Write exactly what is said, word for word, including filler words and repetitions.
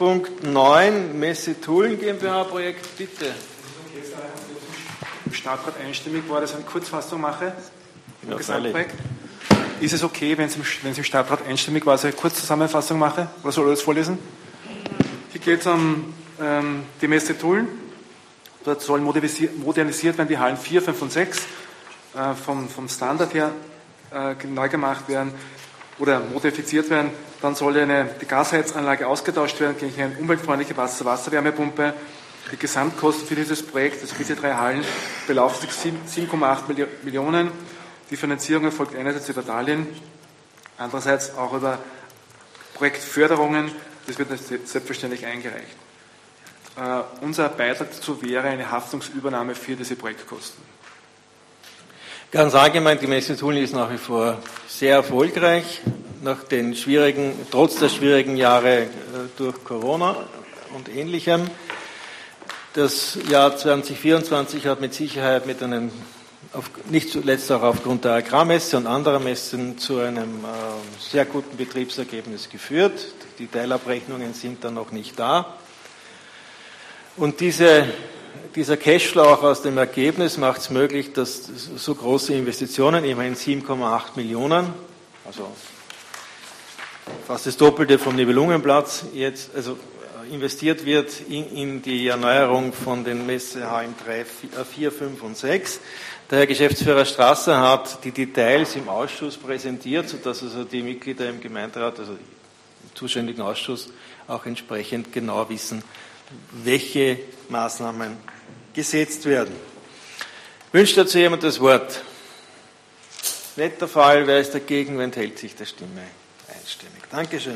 Punkt neun, Messe Tulln GmbH Projekt, bitte. Im Stadtrat einstimmig war, dass ich eine Kurzfassung mache im Ja, Gesamtprojekt. Ist es okay, wenn es, im, wenn es im Stadtrat einstimmig war, dass ich eine Kurzzusammenfassung mache? Oder soll ich das vorlesen? Hier geht es um ähm, die Messe Tulln. Dort sollen modernisiert werden die Hallen vier, fünf und sechs. Äh, vom, vom Standard her äh, neu gemacht werden oder modifiziert werden. Dann soll eine, die Gasheizanlage ausgetauscht werden gegen eine umweltfreundliche Wasser-Wasserwärmepumpe. Die Gesamtkosten für dieses Projekt, also diese drei Hallen, belaufen sich sieben Komma acht Millionen. Die Finanzierung erfolgt einerseits über Darlehen, andererseits auch über Projektförderungen. Das wird selbstverständlich eingereicht. Uh, unser Beitrag dazu wäre eine Haftungsübernahme für diese Projektkosten. Ganz allgemein, die Messe Tulln ist nach wie vor sehr erfolgreich, nach den schwierigen, trotz der schwierigen Jahre äh, durch Corona und Ähnlichem. Das Jahr zweitausendvierundzwanzig hat mit Sicherheit mit einem, auf, nicht zuletzt auch aufgrund der Agrarmesse und anderer Messen, zu einem äh, sehr guten Betriebsergebnis geführt. Die Teilabrechnungen sind dann noch nicht da. Und diese, dieser Cashflow auch aus dem Ergebnis macht es möglich, dass so große Investitionen, immerhin sieben Komma acht Millionen, also fast das Doppelte vom Nibelungenplatz, jetzt also investiert wird in, in die Erneuerung von den Messehallen drei, vier, fünf und sechs. Der Herr Geschäftsführer Strasser hat die Details im Ausschuss präsentiert, sodass also die Mitglieder im Gemeinderat, also im zuständigen Ausschuss, auch entsprechend genau wissen, welche Maßnahmen gesetzt werden. Wünscht dazu jemand das Wort? Nicht der Fall. Wer ist dagegen? Wer enthält sich der Stimme? Einstimmig. Dankeschön.